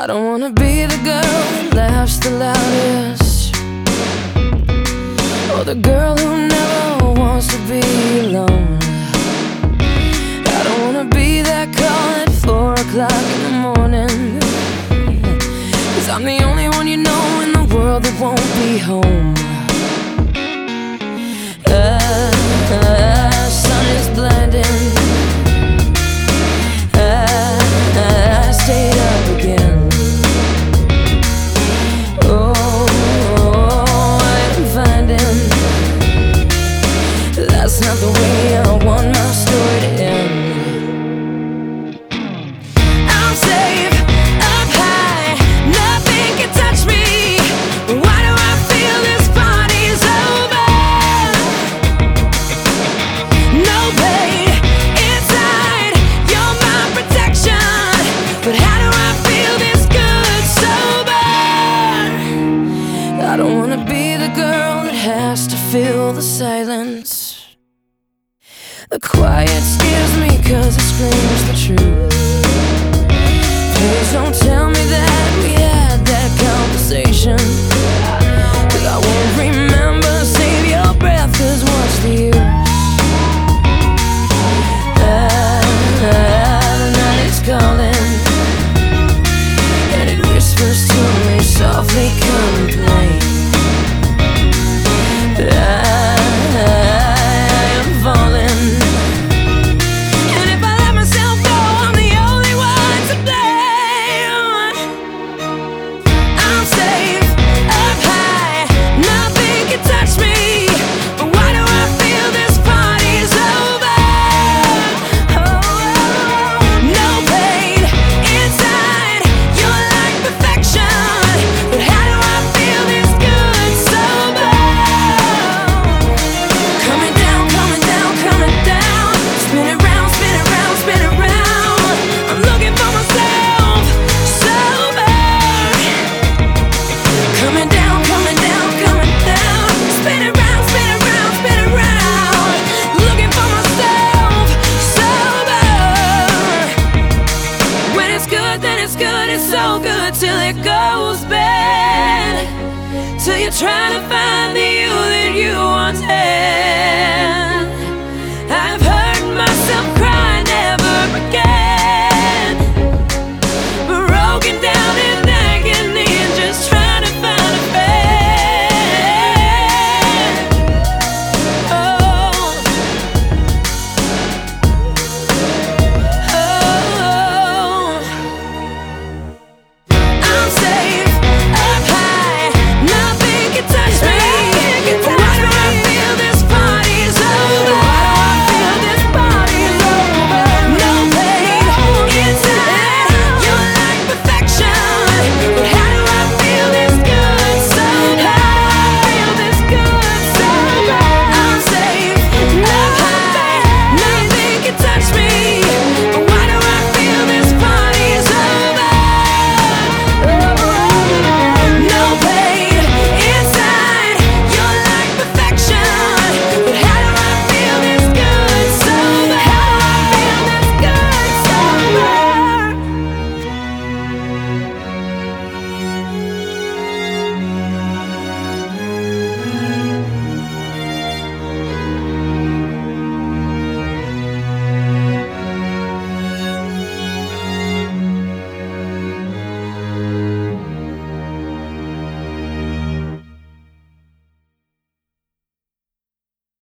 I don't wanna be the girl that laughs the loudest, or the girl who never wants to be alone. I don't wanna be that call at 4 o'clock in the morning, 'cause I'm the only one you know in the world that won't be home. Sun is blinding, I stayed up again. That's not the way I want my story to end. I'm safe up high, nothing can touch me. Why do I feel this party's over? No pain inside, you're my protection. But how do I feel this good sober? I don't wanna be the girl that has to fill the silence. The quiet scares me 'cause it screams the truth. Please don't tell me that we had that conversation, 'cause I won't remember. Save your breath, 'cause what's the use? The night is calling, and it whispers to me softly, come and play. It's so good till it goes bad, till you're trying to find the you that you once had.